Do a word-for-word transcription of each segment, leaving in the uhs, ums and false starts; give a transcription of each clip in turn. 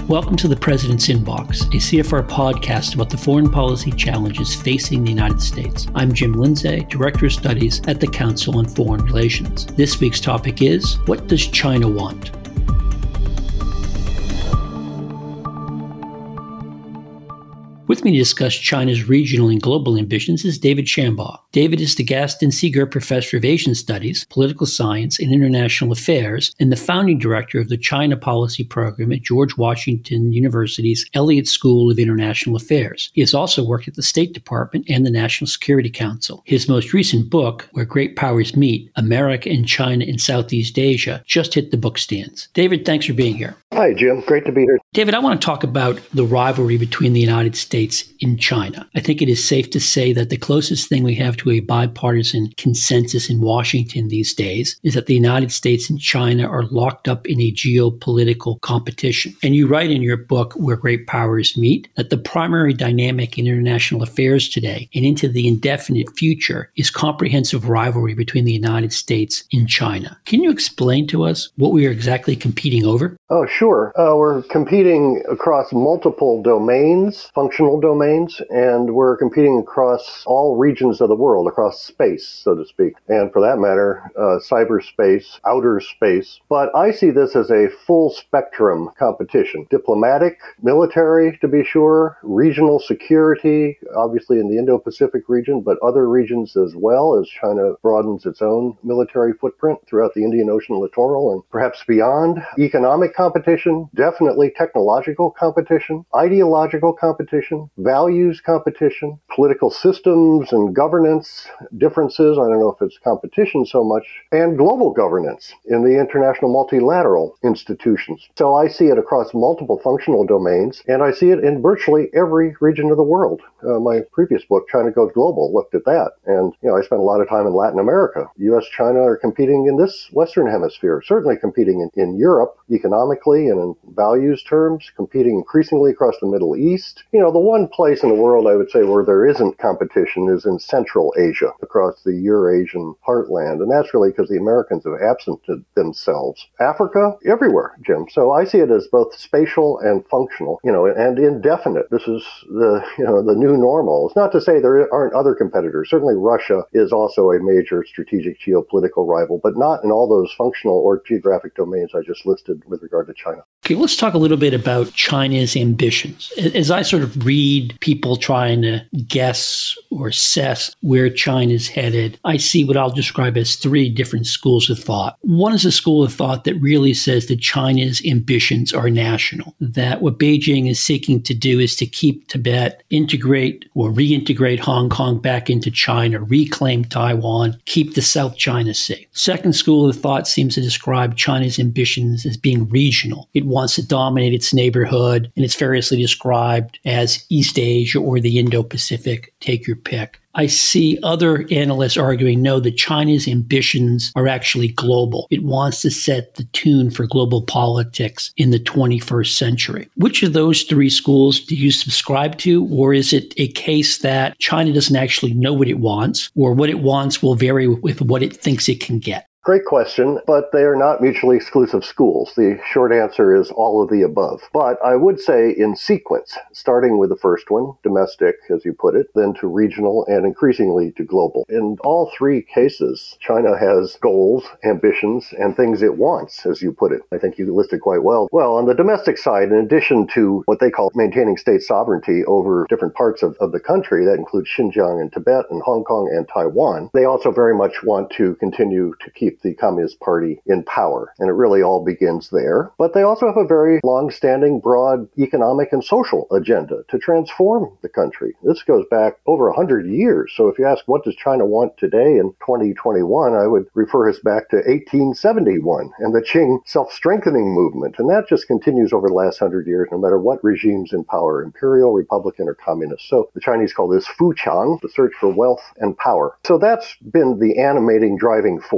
Welcome to the President's Inbox, a C F R podcast about the foreign policy challenges facing the United States. I'm Jim Lindsay, Director of Studies at the Council on Foreign Relations. This week's topic is, what does China want? With me to discuss China's regional and global ambitions is David Shambaugh. David is the Gaston Seeger Professor of Asian Studies, Political Science, and International Affairs, and the founding director of the China Policy Program at George Washington University's Elliott School of International Affairs. He has also worked at the State Department and the National Security Council. His most recent book, Where Great Powers Meet, America and China in Southeast Asia, just hit the bookstands. David, thanks for being here. Hi, Jim. Great to be here. David, I want to talk about the rivalry between the United States and China. I think it is safe to say that the closest thing we have to a bipartisan consensus in Washington these days is that the United States and China are locked up in a geopolitical competition. And you write in your book, Where Great Powers Meet, that the primary dynamic in international affairs today and into the indefinite future is comprehensive rivalry between the United States and China. Can you explain to us what we are exactly competing over? Oh, sure. Uh, we're competing across multiple domains, functional domains, and we're competing across all regions of the world, across space, so to speak, and for that matter, uh, cyberspace, outer space. But I see this as a full spectrum competition. Diplomatic, military, to be sure, regional security, obviously in the Indo-Pacific region, but other regions as well, as China broadens its own military footprint throughout the Indian Ocean littoral and perhaps beyond. Economic competition, definitely technological competition, ideological competition, values competition, political systems and governance differences, I don't know if it's competition so much, and global governance in the international multilateral institutions. So I see it across multiple functional domains, and I see it in virtually every region of the world. Uh, my previous book, China Goes Global, looked at that. And, you know, I spent a lot of time in Latin America. U S, China are competing in this Western Hemisphere, certainly competing in, in Europe economically and in values terms, competing increasingly across the Middle East. You know, the one place in the world I would say where there isn't competition is in Central Asia, across the Eurasian heartland. And that's really because the Americans have absented themselves. Africa, everywhere, Jim. So I see it as both spatial and functional, you know, and indefinite. This is the, you know, the new normal. It's not to say there aren't other competitors. Certainly Russia is also a major strategic geopolitical rival, but not in all those functional or geographic domains I just listed with regard to China. Okay, let's talk a little bit about China's ambitions. As I sort of read people trying to guess or assess where China's headed, I see what I'll describe as three different schools of thought. One is a school of thought that really says that China's ambitions are national, that what Beijing is seeking to do is to keep Tibet, integrate or reintegrate Hong Kong back into China, reclaim Taiwan, keep the South China Sea. Second school of thought seems to describe China's ambitions as being regional. It wants to dominate its neighborhood, and it's variously described as East Asia or the Indo-Pacific, take your pick. I see other analysts arguing, no, that China's ambitions are actually global. It wants to set the tune for global politics in the twenty-first century. Which of those three schools do you subscribe to? Or is it a case that China doesn't actually know what it wants, or what it wants will vary with what it thinks it can get? Great question, but they are not mutually exclusive schools. The short answer is all of the above. But I would say in sequence, starting with the first one, domestic, as you put it, then to regional, and increasingly to global. In all three cases, China has goals, ambitions, and things it wants, as you put it. I think you listed quite well. Well, on the domestic side, in addition to what they call maintaining state sovereignty over different parts of, of the country, that includes Xinjiang and Tibet and Hong Kong and Taiwan, they also very much want to continue to keep the Communist Party in power. And it really all begins there. But they also have a very long-standing, broad economic and social agenda to transform the country. This goes back over one hundred years. So if you ask, what does China want today in twenty twenty-one, I would refer us back to eighteen seventy-one and the Qing self-strengthening movement. And that just continues over the last one hundred years, no matter what regime's in power, imperial, republican, or communist. So the Chinese call this Fuqiang, the search for wealth and power. So that's been the animating driving force for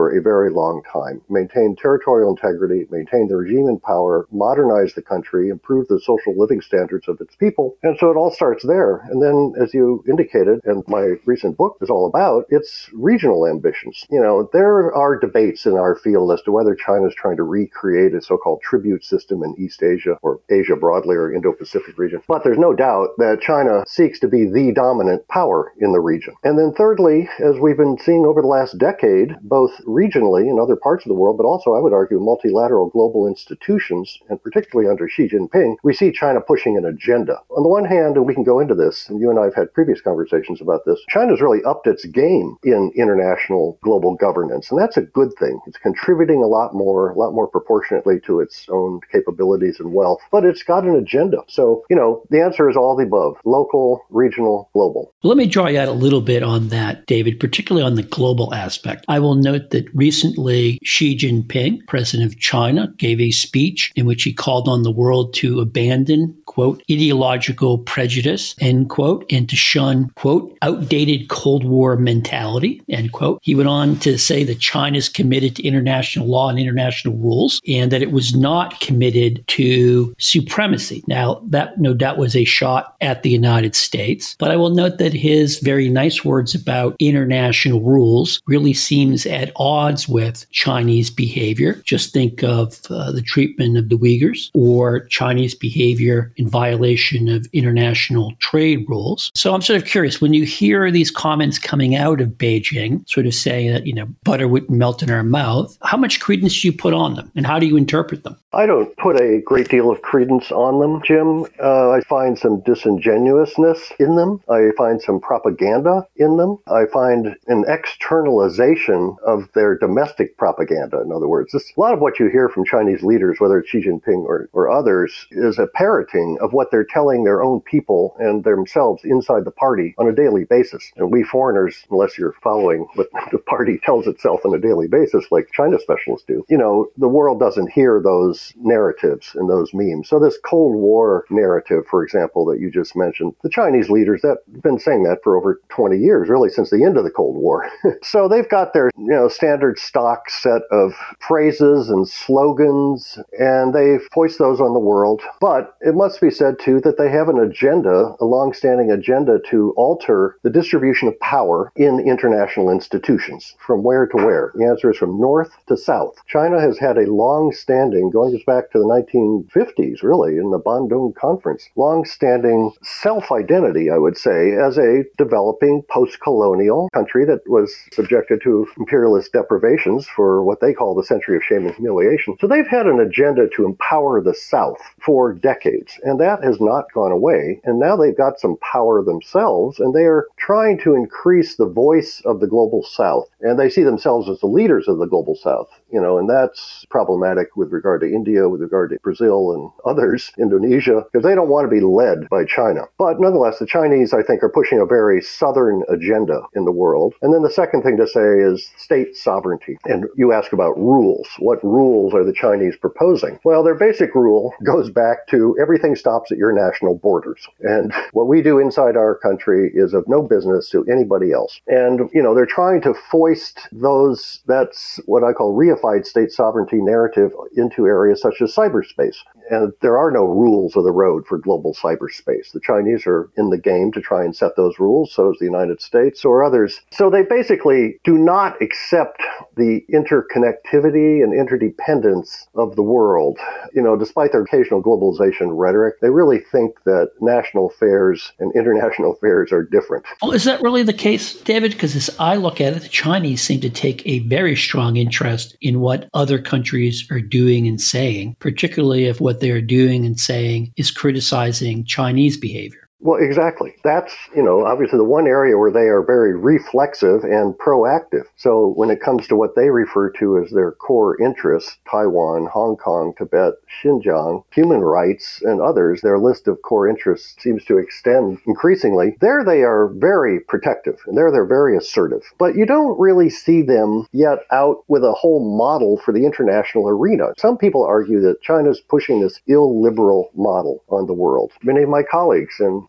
for a very long time. Maintain territorial integrity, maintain the regime in power, modernize the country, improve the social living standards of its people. And so it all starts there. And then, as you indicated, and my recent book is all about, it's regional ambitions. You know, there are debates in our field as to whether China is trying to recreate a so-called tribute system in East Asia or Asia broadly or Indo-Pacific region. But there's no doubt that China seeks to be the dominant power in the region. And then thirdly, as we've been seeing over the last decade, both regionally in other parts of the world, but also I would argue multilateral global institutions, and particularly under Xi Jinping, we see China pushing an agenda. On the one hand, and we can go into this, and you and I have had previous conversations about this, China's really upped its game in international global governance, and that's a good thing. It's contributing a lot more, a lot more proportionately to its own capabilities and wealth, but it's got an agenda. So, you know, the answer is all the above: local, regional, global. Let me draw you out a little bit on that, David, particularly on the global aspect. I will note that recently Xi Jinping, president of China, gave a speech in which he called on the world to abandon, quote, ideological prejudice, end quote, and to shun, quote, outdated Cold War mentality, end quote. He went on to say that China is committed to international law and international rules, and that it was not committed to supremacy. Now, that no doubt was a shot at the United States, but I will note that his very nice words about international rules really seems at odds with Chinese behavior. Just think of uh, the treatment of the Uyghurs, or Chinese behavior in violation of international trade rules. So I'm sort of curious, when you hear these comments coming out of Beijing, sort of saying that, you know, butter wouldn't melt in our mouth, how much credence do you put on them, and how do you interpret them? I don't put a great deal of credence on them, Jim. Uh, I find some disingenuousness in them. I find some propaganda in them. I find an externalization of their domestic propaganda. In other words, this, a lot of what you hear from Chinese leaders, whether it's Xi Jinping or, or others, is a parroting of what they're telling their own people and themselves inside the party on a daily basis. And we foreigners, unless you're following what the party tells itself on a daily basis, like China specialists do, you know, the world doesn't hear those narratives and those memes. So this Cold War narrative, for example, that you just mentioned, the Chinese leaders that have been saying that for over twenty years, really since the end of the Cold War. So they've got their, you know, standard stock set of phrases and slogans, and they foist those on the world. But it must be said, too, that they have an agenda, a long-standing agenda to alter the distribution of power in international institutions. From where to where? The answer is from north to south. China has had a long-standing, going back to the nineteen fifties, really, in the Bandung Conference, long-standing self-identity, I would say, as a developing post-colonial country that was subjected to imperialist deprivations for what they call the century of shame and humiliation. So they've had an agenda to empower the South for decades, and that has not gone away. And now they've got some power themselves, and they are trying to increase the voice of the global South. And they see themselves as the leaders of the global South, you know, and that's problematic with regard to India, with regard to Brazil and others, Indonesia, because they don't want to be led by China. But nonetheless, the Chinese, I think, are pushing a very southern agenda in the world. And then the second thing to say is state sovereignty. And you ask about rules. What rules are the Chinese proposing? Well, their basic rule goes back to everything stops at your national borders. And what we do inside our country is of no business to anybody else. And, you know, they're trying to foist those, that's what I call reified state sovereignty narrative into areas such as cyberspace. And there are no rules of the road for global cyberspace. The Chinese are in the game to try and set those rules, so is the United States or others. So they basically do not accept the interconnectivity and interdependence of the world. You know, despite their occasional globalization rhetoric, they really think that national affairs and international affairs are different. Well, is that really the case, David? Because as I look at it, the Chinese seem to take a very strong interest in what other countries are doing and saying, particularly if what they're doing and saying is criticizing Chinese behavior. Well, exactly. That's, you know, obviously the one area where they are very reflexive and proactive. So when it comes to what they refer to as their core interests, Taiwan, Hong Kong, Tibet, Xinjiang, human rights, and others, their list of core interests seems to extend increasingly. There they are very protective, and there they're very assertive. But you don't really see them yet out with a whole model for the international arena. Some people argue that China's pushing this illiberal model on the world. Many of my colleagues and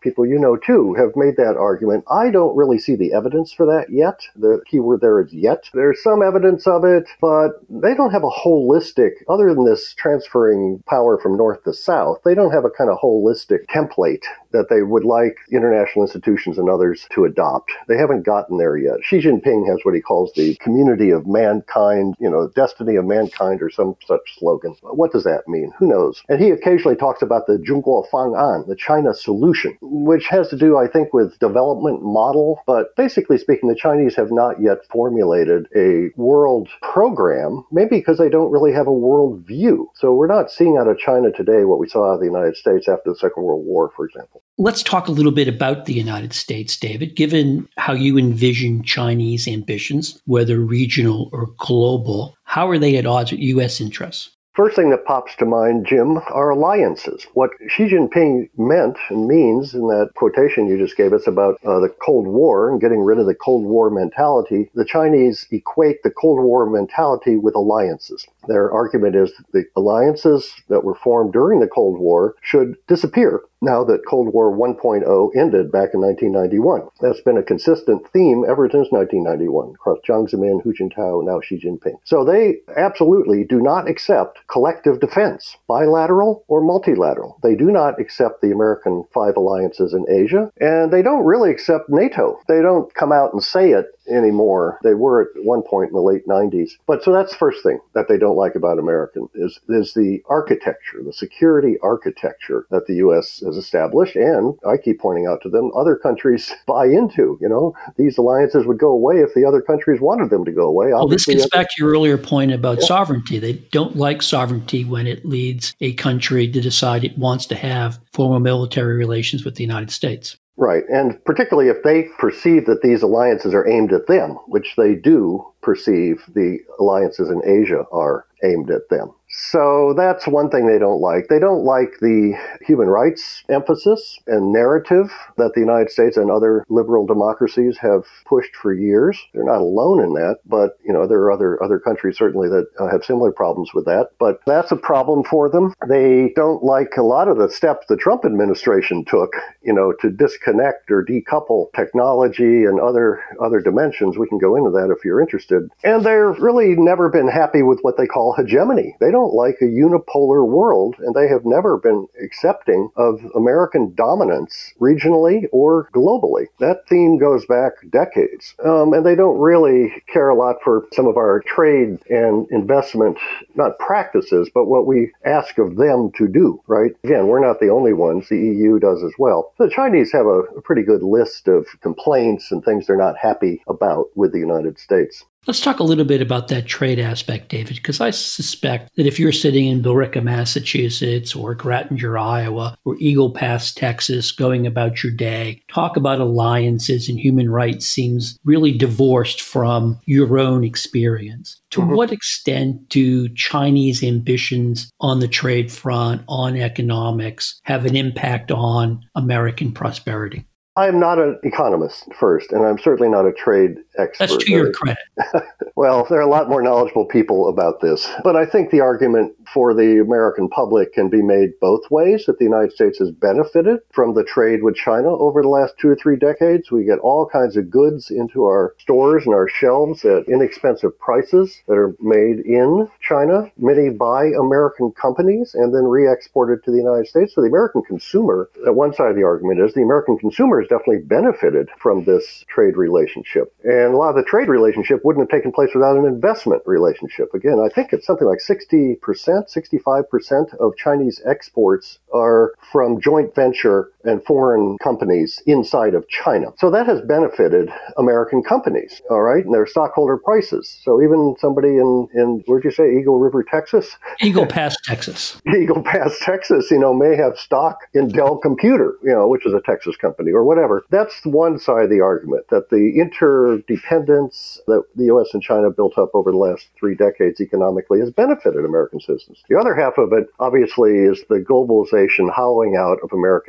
people you know too have made that argument. I don't really see the evidence for that yet. The keyword there is yet. There's some evidence of it, but they don't have a holistic, other than this transferring power from north to south, they don't have a kind of holistic template that they would like international institutions and others to adopt. They haven't gotten there yet. Xi Jinping has what he calls the community of mankind, you know, destiny of mankind or some such slogan. What does that mean? Who knows? And he occasionally talks about the Zhongguo Fang'an, the China solution, which has to do, I think, with development model. But basically speaking, the Chinese have not yet formulated a world program, maybe because they don't really have a world view. So we're not seeing out of China today what we saw out of the United States after the Second World War, for example. Let's talk a little bit about the United States, David. Given how you envision Chinese ambitions, whether regional or global, how are they at odds with U S interests? First thing that pops to mind, Jim, are alliances. What Xi Jinping meant and means in that quotation you just gave us about uh, the Cold War and getting rid of the Cold War mentality, the Chinese equate the Cold War mentality with alliances. Their argument is that the alliances that were formed during the Cold War should disappear now that Cold War one point oh ended back in nineteen ninety-one. That's been a consistent theme ever since nineteen ninety-one, across Jiang Zemin, Hu Jintao, now Xi Jinping. So they absolutely do not accept collective defense, bilateral or multilateral. They do not accept the American five alliances in Asia, and they don't really accept NATO. They don't come out and say it anymore. They were at one point in the late nineties. But so that's the first thing that they don't like about American is, is the architecture, the security architecture that the U S has established. And I keep pointing out to them, other countries buy into, you know, these alliances would go away if the other countries wanted them to go away. Well, this gets back to your earlier point about yeah. sovereignty. They don't like sovereignty when it leads a country to decide it wants to have formal military relations with the United States. Right. And particularly if they perceive that these alliances are aimed at them, which they do perceive the alliances in Asia are aimed at them. So that's one thing they don't like. They don't like the human rights emphasis and narrative that the United States and other liberal democracies have pushed for years. They're not alone in that, but you know there are other other countries certainly that uh, have similar problems with that. But that's a problem for them. They don't like a lot of the steps the Trump administration took, you know, to disconnect or decouple technology and other other dimensions. We can go into that if you're interested. And they've really never been happy with what they call hegemony. They don't like a unipolar world, and they have never been accepting of American dominance regionally or globally. That theme goes back decades. Um, and they don't really care a lot for some of our trade and investment, not practices, but what we ask of them to do, right? Again, we're not the only ones. The E U does as well. The Chinese have a, a pretty good list of complaints and things they're not happy about with the United States. Let's talk a little bit about that trade aspect, David, because I suspect that if you're sitting in Billerica, Massachusetts, or Grattinger, Iowa, or Eagle Pass, Texas, going about your day, talk about alliances and human rights seems really divorced from your own experience. To mm-hmm. what extent do Chinese ambitions on the trade front, on economics, have an impact on American prosperity? I'm not an economist, first, and I'm certainly not a trade expert. That's to your credit. Well, there are a lot more knowledgeable people about this. But I think the argument for the American public can be made both ways, that the United States has benefited from the trade with China over the last two or three decades. We get all kinds of goods into our stores and our shelves at inexpensive prices that are made in China. Many buy American companies and then re-exported to the United States. So the American consumer, at one side of the argument is the American consumer has definitely benefited from this trade relationship. And a lot of the trade relationship wouldn't have taken place without an investment relationship. Again, I think it's something like sixty percent, sixty-five percent of Chinese exports are from joint venture and foreign companies inside of China. So that has benefited American companies, all right, and their stockholder prices. So even somebody in, in where'd you say, Eagle River, Texas? Eagle Pass, Texas. Eagle Pass, Texas, you know, may have stock in Dell Computer, you know, which is a Texas company or whatever. That's one side of the argument, that the interdependence that the U S and China built up over the last three decades economically has benefited American citizens. The other half of it, obviously, is the globalization hollowing out of American industry.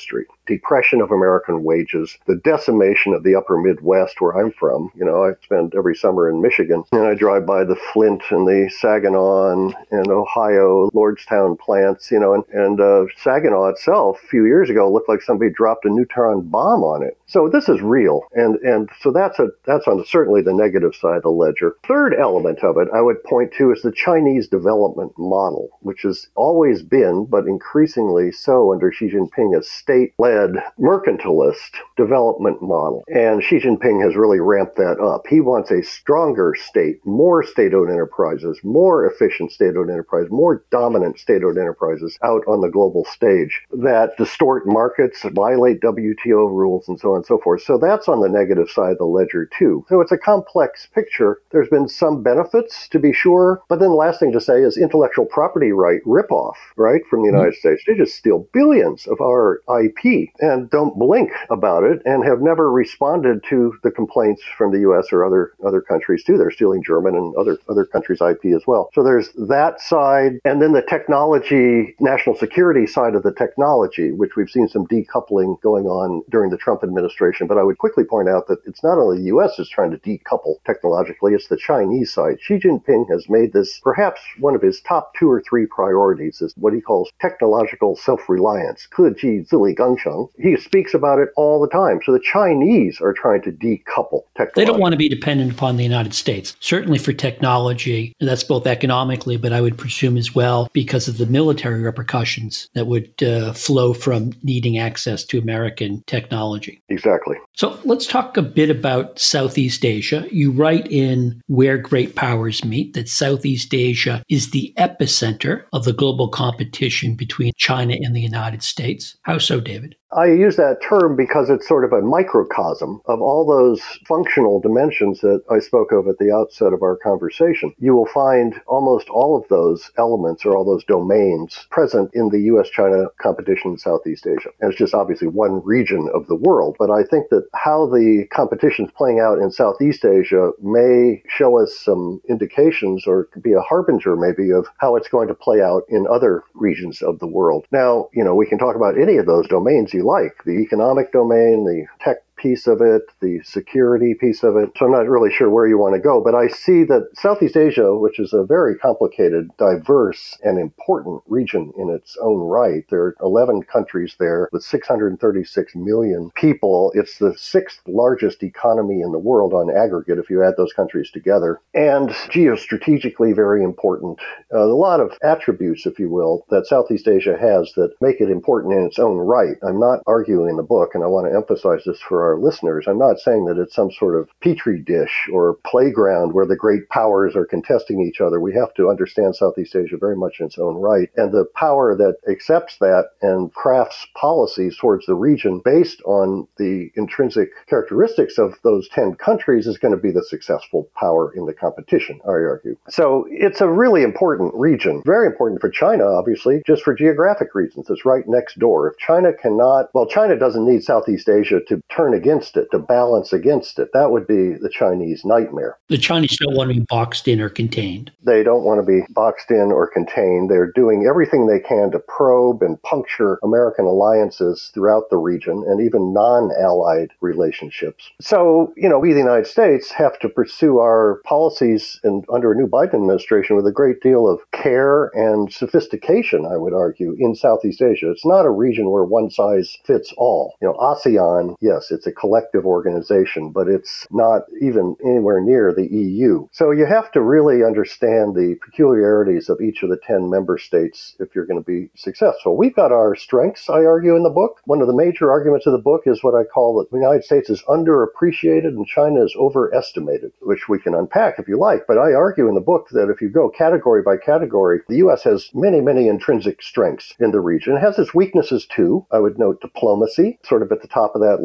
history. Depression of American wages, the decimation of the upper Midwest where I'm from. You know, I spend every summer in Michigan, and I drive by the Flint and the Saginaw and, and Ohio, Lordstown plants, you know, and, and uh, Saginaw itself a few years ago looked like somebody dropped a neutron bomb on it. So this is real. And and so that's a that's on certainly the negative side of the ledger. Third element of it I would point to is the Chinese development model, which has always been, but increasingly so under Xi Jinping, a state-led mercantilist development model. And Xi Jinping has really ramped that up. He wants a stronger state, more state-owned enterprises, more efficient state-owned enterprise, more dominant state-owned enterprises out on the global stage that distort markets, violate W T O rules, and so on and so forth. So that's on the negative side of the ledger too. So it's a complex picture. There's been some benefits, to be sure, but then the last thing to say is intellectual property right ripoff, right, from the United mm-hmm. States. They just steal billions of our I P and don't blink about it and have never responded to the complaints from the U S or other other countries too. They're stealing German and other other countries' I P as well. So there's that side, and then the technology, national security side of the technology, which we've seen some decoupling going on during the Trump administration. But I would quickly point out that it's not only the U S is trying to decouple technologically, it's the Chinese side. Xi Jinping has made this perhaps one of his top two or three priorities, is what he calls technological self-reliance. 科技自力更生. He speaks about it all the time. So the Chinese are trying to decouple technology. They don't want to be dependent upon the United States, certainly for technology. That's both economically, but I would presume as well because of the military repercussions that would uh, flow from needing access to American technology. Exactly. So let's talk a bit about Southeast Asia. You write in Where Great Powers Meet that Southeast Asia is the epicenter of the global competition between China and the United States. How so, David? I use that term because it's sort of a microcosm of all those functional dimensions that I spoke of at the outset of our conversation. You will find almost all of those elements or all those domains present in the U S China competition in Southeast Asia. And it's just obviously one region of the world. But I think that how the competition is playing out in Southeast Asia may show us some indications or be a harbinger maybe of how it's going to play out in other regions of the world. Now, you know, we can talk about any of those domains you like, the economic domain, the tech piece of it, the security piece of it. So I'm not really sure where you want to go, but I see that Southeast Asia, which is a very complicated, diverse, and important region in its own right. There are eleven countries there with six hundred thirty-six million people. It's the sixth largest economy in the world on aggregate if you add those countries together. And geostrategically very important. Uh, a lot of attributes, if you will, that Southeast Asia has that make it important in its own right. I'm not arguing in the book, and I want to emphasize this for our listeners. I'm not saying that it's some sort of petri dish or playground where the great powers are contesting each other. We have to understand Southeast Asia very much in its own right. And the power that accepts that and crafts policies towards the region based on the intrinsic characteristics of those ten countries is going to be the successful power in the competition, I argue. So it's a really important region. Very important for China, obviously, just for geographic reasons. It's right next door. If China cannot, well, China doesn't need Southeast Asia to turn against it, to balance against it. That would be the Chinese nightmare. The Chinese don't want to be boxed in or contained. They don't want to be boxed in or contained. They're doing everything they can to probe and puncture American alliances throughout the region and even non-allied relationships. So, you know, we, the United States, have to pursue our policies and under a new Biden administration with a great deal of care and sophistication, I would argue, in Southeast Asia. It's not a region where one size fits all. You know, ASEAN, yes, it's a collective organization, but it's not even anywhere near the E U. So you have to really understand the peculiarities of each of the ten member states if you're going to be successful. We've got our strengths, I argue, in the book. One of the major arguments of the book is what I call that the United States is underappreciated and China is overestimated, which we can unpack if you like. But I argue in the book that if you go category by category, the U S has many, many intrinsic strengths in the region. It has its weaknesses too. I would note diplomacy, sort of at the top of that list. We don't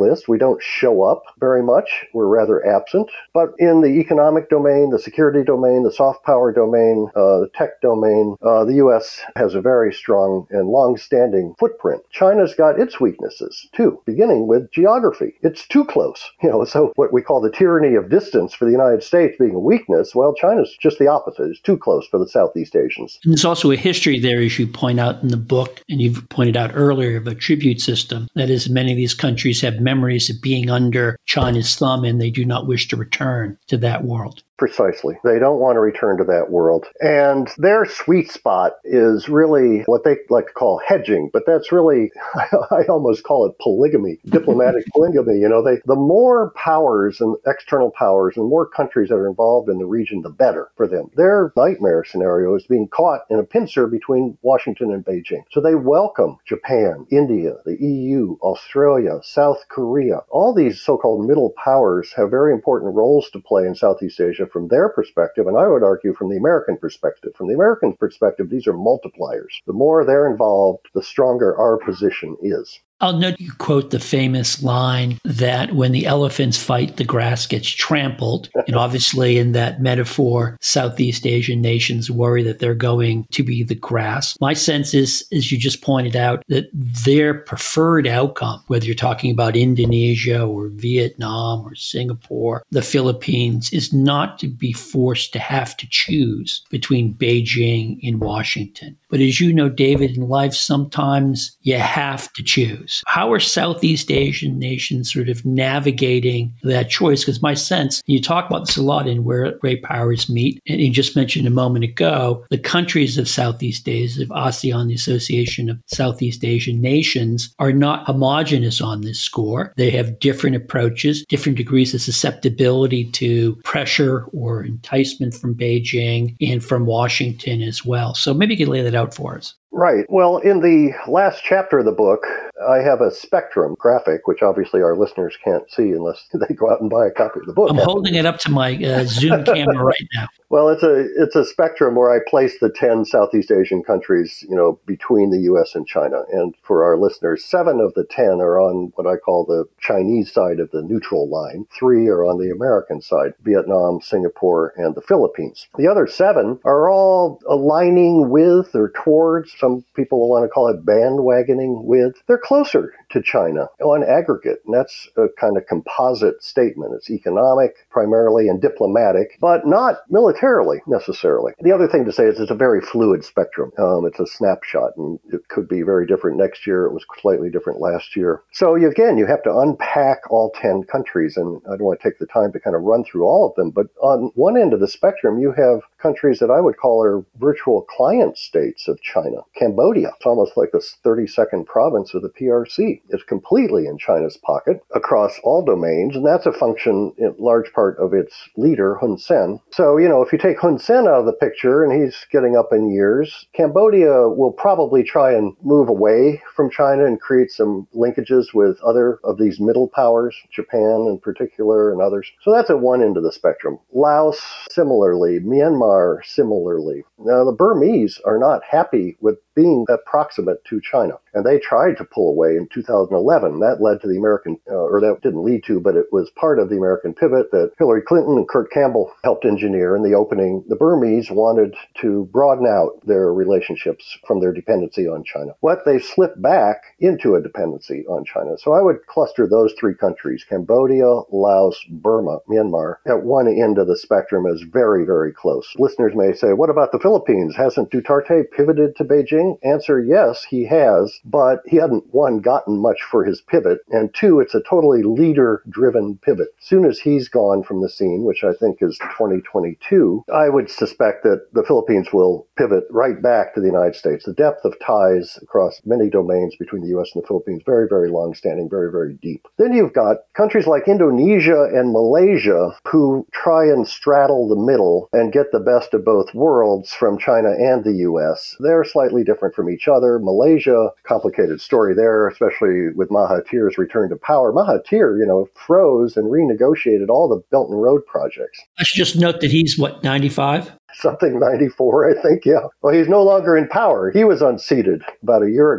don't show up very much. We're rather absent. But in the economic domain, the security domain, the soft power domain, uh, the tech domain, uh, the U S has a very strong and long-standing footprint. China's got its weaknesses, too, beginning with geography. It's too close. You know, so what we call the tyranny of distance for the United States being a weakness, well, China's just the opposite. It's too close for the Southeast Asians. And there's also a history there, as you point out in the book, and you've pointed out earlier, of a tribute system. That is, many of these countries have memories of being under China's thumb, and they do not wish to return to that world. Precisely. They don't want to return to that world. And their sweet spot is really what they like to call hedging, but that's really, I almost call it polygamy, diplomatic polygamy. You know, they, the more powers and external powers and more countries that are involved in the region, the better for them. Their nightmare scenario is being caught in a pincer between Washington and Beijing. So they welcome Japan, India, the E U, Australia, South Korea. All these so-called middle powers have very important roles to play in Southeast Asia from their perspective, and I would argue from the American perspective. From the American perspective, these are multipliers. The more they're involved, the stronger our position is. I'll note you quote the famous line that when the elephants fight, the grass gets trampled. And obviously in that metaphor, Southeast Asian nations worry that they're going to be the grass. My sense is, as you just pointed out, that their preferred outcome, whether you're talking about Indonesia or Vietnam or Singapore, the Philippines, is not to be forced to have to choose between Beijing and Washington. But as you know, David, in life, sometimes you have to choose. How are Southeast Asian nations sort of navigating that choice? Because my sense, you talk about this a lot in Where Great Powers Meet, and you just mentioned a moment ago, the countries of Southeast Asia, of ASEAN, the Association of Southeast Asian Nations, are not homogenous on this score. They have different approaches, different degrees of susceptibility to pressure or enticement from Beijing and from Washington as well. So maybe you could lay that out for us. Right. Well, in the last chapter of the book, I have a spectrum graphic, which obviously our listeners can't see unless they go out and buy a copy of the book. I'm holding it up to my uh, Zoom camera right now. Well, it's a it's a spectrum where I place the ten Southeast Asian countries, you know, between the U S and China. And for our listeners, seven of the ten are on what I call the Chinese side of the neutral line. Three are on the American side, Vietnam, Singapore, and the Philippines. The other seven are all aligning with or towards, some people will want to call it bandwagoning with. They're closer to China on aggregate. And that's a kind of composite statement. It's economic primarily and diplomatic, but not militarily necessarily. The other thing to say is it's a very fluid spectrum. Um, it's a snapshot, and it could be very different next year. It was slightly different last year. So you, again, you have to unpack all ten countries, and I don't want to take the time to kind of run through all of them, but on one end of the spectrum, you have countries that I would call are virtual client states of China. Cambodia, it's almost like the thirty-second province of the P R C. It's completely in China's pocket across all domains, and that's a function in large part of its leader, Hun Sen. So, you know, if you take Hun Sen out of the picture, and he's getting up in years, Cambodia will probably try and move away from China and create some linkages with other of these middle powers, Japan in particular and others. So that's at one end of the spectrum. Laos, similarly. Myanmar, similarly. Now, the Burmese are not happy with being that proximate to China. And they tried to pull away in two thousand eleven. That led to the American, uh, or that didn't lead to, but it was part of the American pivot that Hillary Clinton and Kurt Campbell helped engineer in the opening. The Burmese wanted to broaden out their relationships from their dependency on China. What they slipped back into a dependency on China. So I would cluster those three countries, Cambodia, Laos, Burma, Myanmar, at one end of the spectrum as very, very close. Listeners may say, what about the Philippines? Hasn't Duterte pivoted to Beijing? Answer, yes, he has, but he hadn't, one, gotten much for his pivot, and two, it's a totally leader-driven pivot. As soon as he's gone from the scene, which I think is twenty twenty-two, I would suspect that the Philippines will pivot right back to the United States. The depth of ties across many domains between the U S and the Philippines, very, very long-standing, very, very deep. Then you've got countries like Indonesia and Malaysia who try and straddle the middle and get the best of both worlds from China and the U S. They're slightly different from each other. Malaysia, complicated story there, especially with Mahathir's return to power. Mahathir, you know, froze and renegotiated all the Belt and Road projects. I should just note that he's, what, ninety-five? Something ninety-four, I think, yeah. Well, he's no longer in power. He was unseated about a year ago.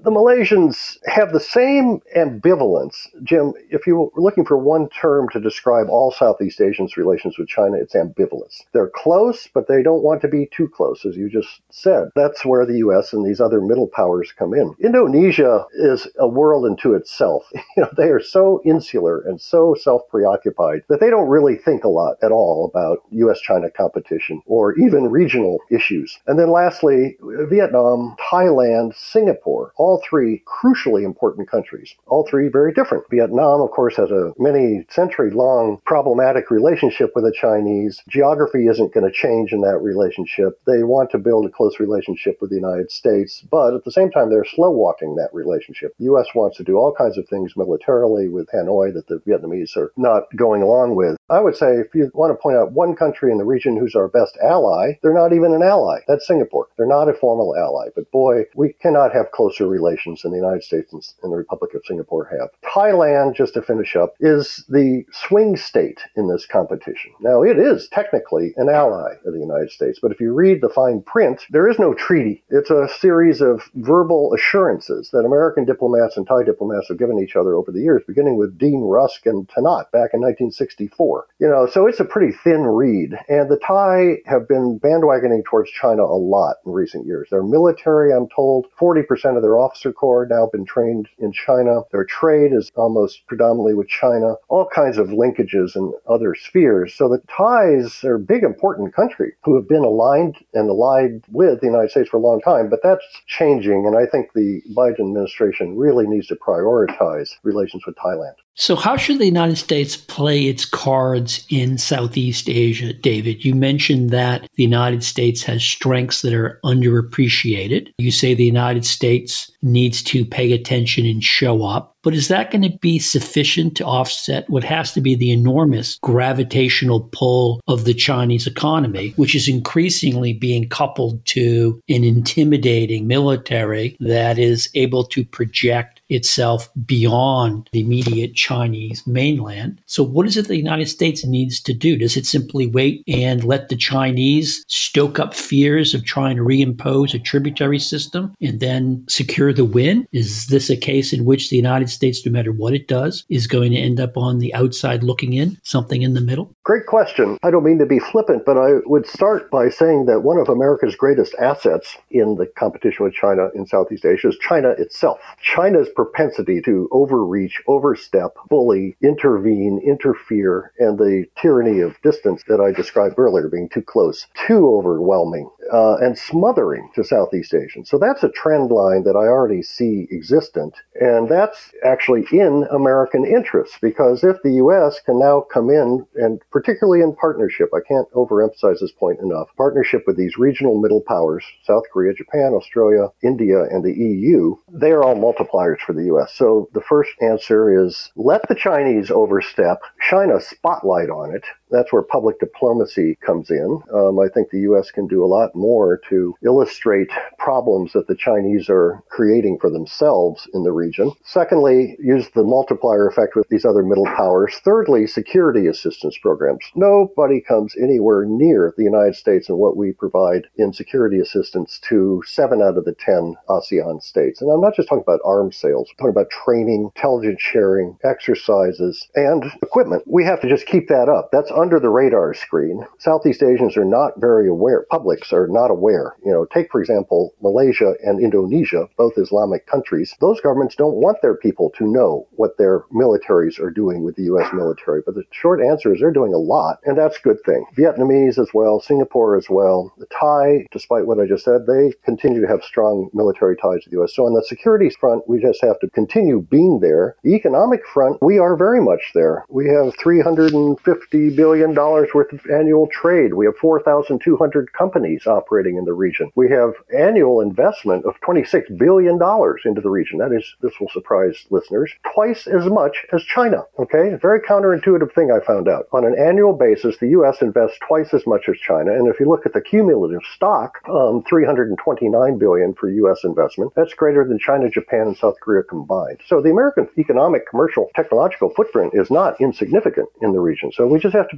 The Malaysians have the same ambivalence. Jim, if you were looking for one term to describe all Southeast Asians' relations with China, it's ambivalence. They're close, but they don't want to be too close, as you just said. That's where the U S and these other middle powers come in. Indonesia is a world unto itself. You know, they are so insular and so self-preoccupied that they don't really think a lot at all about U S China competition or even regional issues. And then lastly, Vietnam, Thailand, Singapore, all three crucially important countries, all three very different. Vietnam, of course, has a many century-long problematic relationship with the Chinese. Geography isn't going to change in that relationship. They want to build a close relationship with the United States, but at the same time, they're slow-walking that relationship. The U S wants to do all kinds of things militarily with Hanoi that the Vietnamese are not going along with. I would say if you want to point out one country in the region who's our best ally, they're not even an ally. That's Singapore. They're not a formal ally. But boy, we cannot have closer relations than the United States and the Republic of Singapore have. Thailand, just to finish up, is the swing state in this competition. Now, it is technically an ally of the United States, but if you read the fine print, there is no treaty. It's a series of verbal assurances that American diplomats and Thai diplomats have given each other over the years, beginning with Dean Rusk and Tanat back in nineteen sixty-four. You know, so it's a pretty thin reed. And the Thai have been bandwagoning towards China a lot in recent years. Their military, I'm told, forty percent of their officer corps now been trained in China. Their trade is almost predominantly with China. All kinds of linkages in other spheres. So the Thais are a big, important country who have been aligned and allied with the United States for a long time. But that's changing. And I think the Biden administration really needs to prioritize relations with Thailand. So how should the United States play its cards in Southeast Asia, David? You mentioned that the United States has strengths that are underappreciated. You say the United States needs to pay attention and show up. But is that going to be sufficient to offset what has to be the enormous gravitational pull of the Chinese economy, which is increasingly being coupled to an intimidating military that is able to project itself beyond the immediate Chinese mainland? So what is it the United States needs to do? Does it simply wait and let the Chinese stoke up fears of trying to reimpose a tributary system and then secure the win? Is this a case in which the United States, no matter what it does, is going to end up on the outside looking in, something in the middle? Great question. I don't mean to be flippant, but I would start by saying that one of America's greatest assets in the competition with China in Southeast Asia is China itself. China's propensity to overreach, overstep, bully, intervene, interfere, and the tyranny of distance that I described earlier, being too close, too overwhelming, uh, and smothering to Southeast Asians. So that's a trend line that I already see existent, and that's actually in American interests, because if the U S can now come in, and particularly in partnership, I can't overemphasize this point enough, partnership with these regional middle powers, South Korea, Japan, Australia, India, and the E U, they are all multipliers for the U S. So the first answer is let the Chinese overstep, shine a spotlight on it. That's where public diplomacy comes in. Um, I think the U S can do a lot more to illustrate problems that the Chinese are creating for themselves in the region. Secondly, use the multiplier effect with these other middle powers. Thirdly, security assistance programs. Nobody comes anywhere near the United States and what we provide in security assistance to seven out of the ten ASEAN states. And I'm not just talking about arms sales. I'm talking about training, intelligence sharing, exercises, and equipment. We have to just keep that up. That's under the radar screen. Southeast Asians are not very aware. Publics are not aware. You know, take, for example, Malaysia and Indonesia, both Islamic countries. Those governments don't want their people to know what their militaries are doing with the U S military. But the short answer is they're doing a lot, and that's a good thing. Vietnamese as well, Singapore as well. The Thai, despite what I just said, they continue to have strong military ties to the U S. So on the security front, we just have to continue being there. The economic front, we are very much there. We have three hundred fifty billion dollars worth of annual trade. We have four thousand two hundred companies operating in the region. We have annual investment of twenty-six billion dollars into the region. That is, this will surprise listeners, twice as much as China. Okay? A very counterintuitive thing I found out. On an annual basis, the U S invests twice as much as China. And if you look at the cumulative stock, um, three hundred twenty-nine billion dollars for U S investment, that's greater than China, Japan, and South Korea combined. So the American economic, commercial, technological footprint is not insignificant in the region. So we just have to be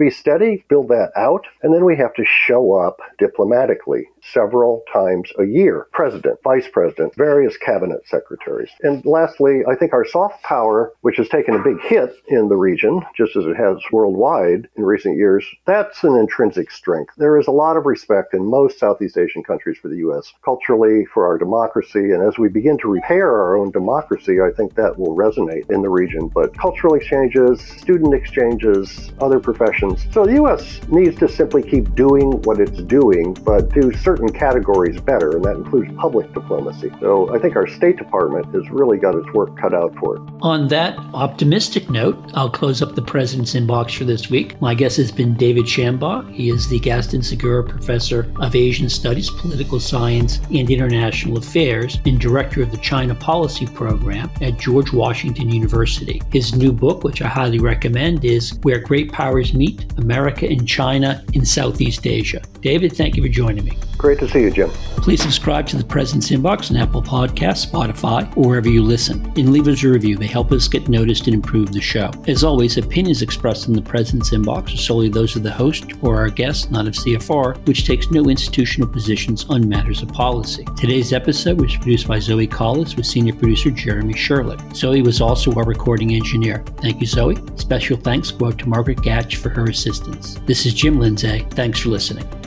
be steady, build that out, and then we have to show up diplomatically several times a year. President, vice president, various cabinet secretaries. And lastly, I think our soft power, which has taken a big hit in the region, just as it has worldwide in recent years, that's an intrinsic strength. There is a lot of respect in most Southeast Asian countries for the U S culturally, for our democracy, and as we begin to repair our own democracy, I think that will resonate in the region. But cultural exchanges, student exchanges, other professions. So the U S needs to simply keep doing what it's doing, but do certain categories better, and that includes public diplomacy. So I think our State Department has really got its work cut out for it. On that optimistic note, I'll close up the President's Inbox for this week. My guest has been David Shambaugh. He is the Gaston Segura Professor of Asian Studies, Political Science, and International Affairs, and Director of the China Policy Program at George Washington University. His new book, which I highly recommend, is Where Great Powers Meet, America and China in Southeast Asia. David, thank you for joining me. Great to see you, Jim. Please subscribe to the President's Inbox on Apple Podcasts, Spotify, or wherever you listen, and leave us a review. They help us get noticed and improve the show. As always, opinions expressed in the President's Inbox are solely those of the host or our guests, not of C F R, which takes no institutional positions on matters of policy. Today's episode was produced by Zoe Collis with senior producer Jeremy Sherlick. Zoe was also our recording engineer. Thank you, Zoe. Special thanks go out to Margaret Gatch for her assistance. This is Jim Lindsay. Thanks for listening.